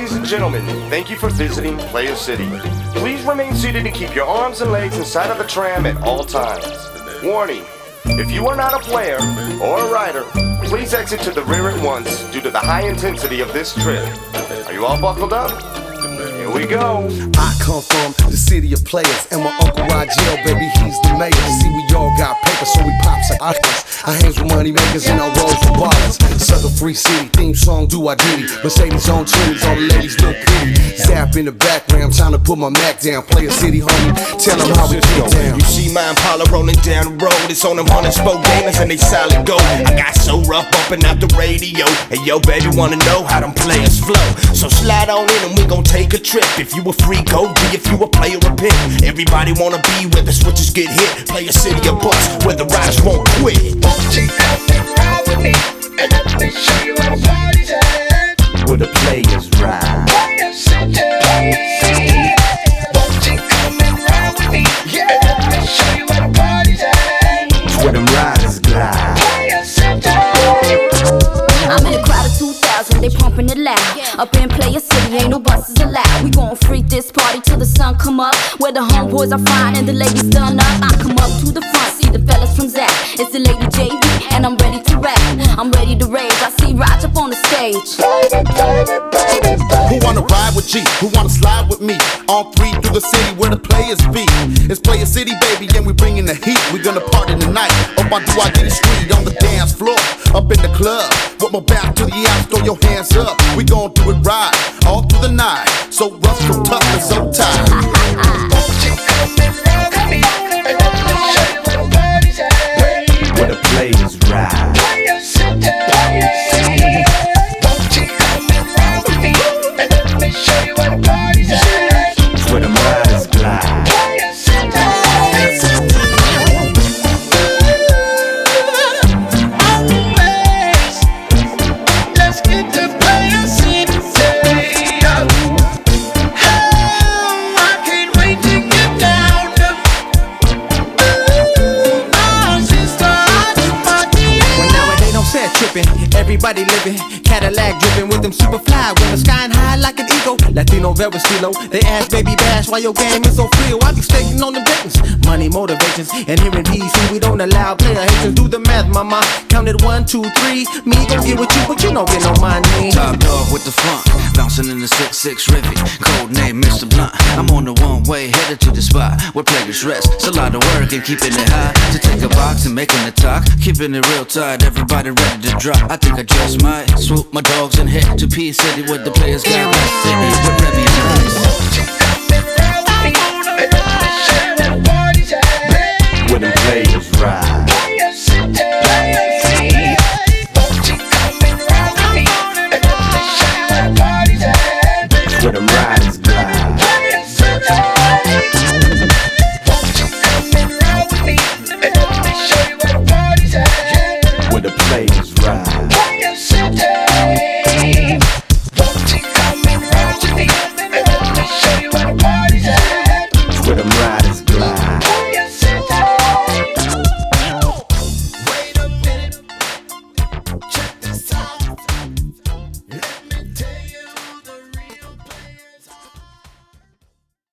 Ladies and gentlemen, thank you for visiting Player City. Please remain seated and keep your arms and legs inside of the tram at all times. Warning, if you are not a player or a rider, please exit to the rear at once due to the high intensity of this trip. Are you all buckled up? Here we go. I come from the city of players, and my Uncle Rogel, baby, he's the mayor. See, we all got paper, so we pops and idols. I hangs with money makers and I rolls with ballers. Sucker free city, theme song, do I diddy. Mercedes on twins, all the ladies look pretty. Zap in the background, time to put my Mac down. Player City, homie, tell them how we get down. You see my Impala rolling down the road, it's on them 100 gamers and they solid gold. I got so rough bumping out the radio. Hey yo, baby, wanna know how them players flow? So slide on in and we gon' take a trip. If you a freak, go be. If you a player, a pimp. Everybody wanna be where the switches get hit. Player City or bust, where the riders won't quit. Won't you come and ride with me? And let me show you where the party's at. Where the players ride. Player City. Won't you come and ride with me? Yeah. And let me show you where the party's at. It's where them riders glide. Player City. I'm in a crowd of 2,000, they pumping it loud. Up in Player City, ain't no buses allowed. We gon' freak this party till the sun come up. Where the homeboys are fine and the ladies done up. I come up to the front, see the fellas from Zach. It's the lady JB, and I'm ready to rap. I'm ready to rage, I see Raj up on the stage. Who wanna ride with G? Who wanna slide with me? On 3 through the city where the players be. It's Player City, baby, and we bringing the heat. We gonna party tonight up on Do-I-Diddy Street on the dance floor. Up in the club, with my back to the house, throw your hands up. We gon' do it right, all through the night. So rough, so tough, and so tight. Won't you come and ride with me? And let me show you where the party's at. Where the players ride. Player City. Won't you come and ride with me? And let me show you where the party's at. It's where them riders glide. Player City. Let's get to Player City. I can't wait to get down. Sister, Well, nowadays don't say tripping. Everybody living, Cadillac dripping with them super fly. When the skying high like an eagle. Latino very stilo. They ask Baby Bash why your game is so free. I be staking on the business. Money motivations. And here in DC we don't allow player haters. Do the math, mama. Count it 1, 2, 3. Me gon' get with you, but you don't get no money. Top dog with the funk, bouncing in the 6'6 Rivian. Code name Mr. Blunt. I'm on the one way headed to the spot where players rest. It's a lot of work and keeping it high. To take a box and making it talk, keeping it real tight. Everybody ready to drop. I think I just might swoop my dogs and head to P City where the players got rested. With Remy